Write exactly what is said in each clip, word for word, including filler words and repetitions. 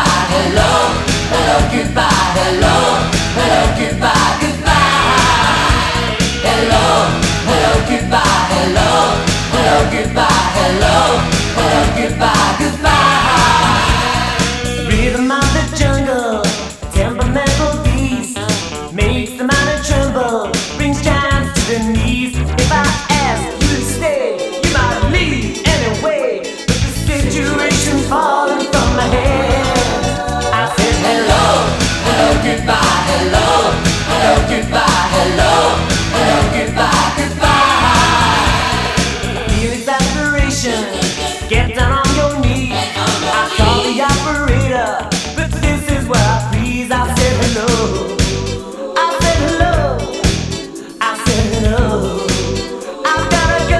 goodbye, hello, hello, goodbye, hello, hello, goodbye, goodbye. Hello, hello, goodbye, hello, hello, goodbye, hello, hello, goodbye, goodbye. Rhythm of the jungle, temperamental beast, makes the mind tremble, brings giants to the knees. If I ask you to stay, you might leave anyway, but the situation's falling from my hands. I said hello, hello, goodbye, hello, hello, goodbye, hello, hello, goodbye, goodbye. Feel exasperation, get down on your knees. I call the operator, but this is where I freeze. I said hello, I said hello, I said hello. I've gotta go.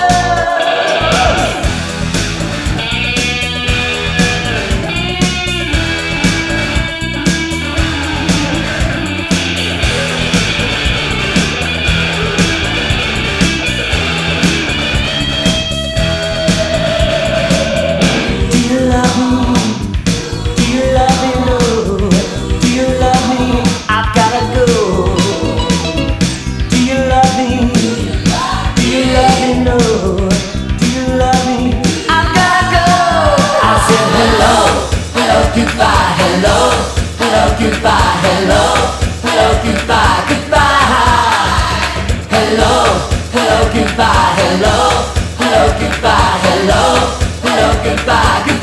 Do you love me? Do you love me? No. Do you love me? I've gotta go. Do you love me? Do you love me? No. Do you love me? I've gotta go. I said hello, hello, goodbye, hello, hello, goodbye, hello, hello, goodbye, goodbye. Hello, hello, goodbye, hello, hello, goodbye, hello, hello, goodbye, goodbye.